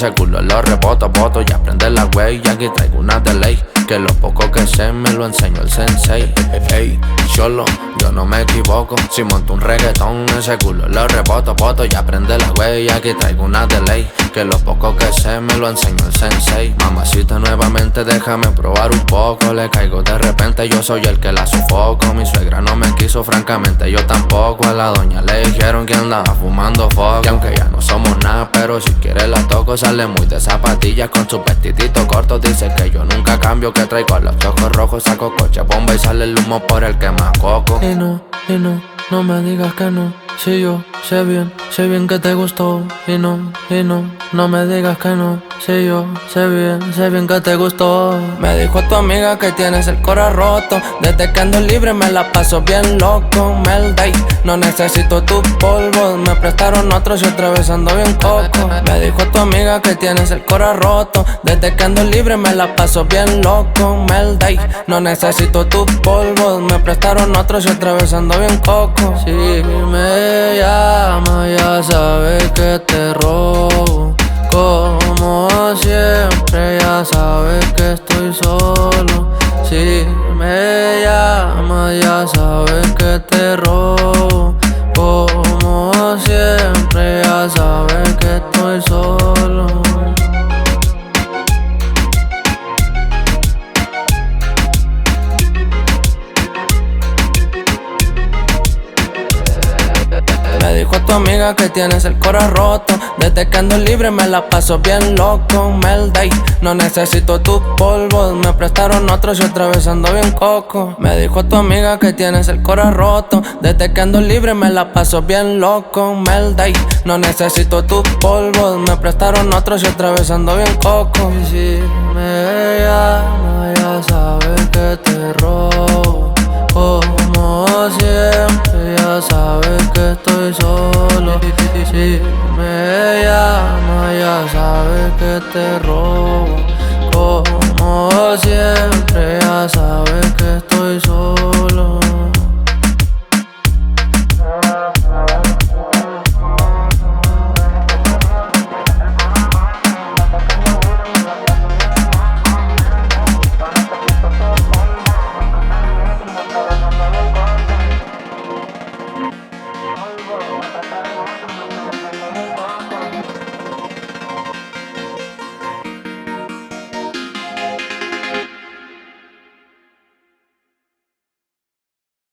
ese culo lo reboto, boto. Ya prende la huella, aquí traigo una de ley. Que lo poco que sé me lo enseñó el sensei. Ey, solo, yo no me equivoco. Si monto un reggaetón, ese culo lo reboto, boto. Ya prende la huella, aquí traigo una de ley. Que lo poco que sé me lo enseñó el sensei. Mamacita, nuevamente déjame probar un poco. Le caigo de repente, yo soy el que la sufoco. Mi suegra no me quiso, francamente yo tampoco. A la doña le dijeron que andaba fumando foco. Y aunque ya no somos nada, pero si quiere la toco. Sale muy de zapatillas con su vestidito corto. Dice que yo nunca cambio, que traigo los ojos rojos. Saco coche, bomba y sale el humo por el quemacoco. Y no me digas que no. Si yo sé bien que te gustó. Y no me digas que no. Si yo sé bien que te gustó. Me dijo tu amiga que tienes el cora roto. Desde que ando libre me la paso bien loco. Melday, no necesito tus polvos. Me prestaron otros y otra vez ando bien coco. Me dijo tu amiga que tienes el cora roto. Desde que ando libre me la paso bien loco. Melday, no necesito tus polvos. Me prestaron otros y otra vez ando bien coco. Si me llama ya sabes que te robo. Como siempre ya sabes que estoy solo. Si me llama ya sabes que te robo. Como siempre ya sabes que estoy solo. Me dijo tu amiga que tienes el cora roto. Desde que ando libre me la paso bien loco. Melday, no necesito tus polvos. Me prestaron otros y otra vez ando bien coco. Me dijo tu amiga que tienes el cora roto. Desde que ando libre me la paso bien loco. Melday, no necesito tus polvos. Me prestaron otros y otra vez ando bien coco. Y si me llama ya sabes que te robo. Como siempre ya sabes que estoy solo. Si me llama ya sabes que te robo. Como siempre ya sabes que estoy solo.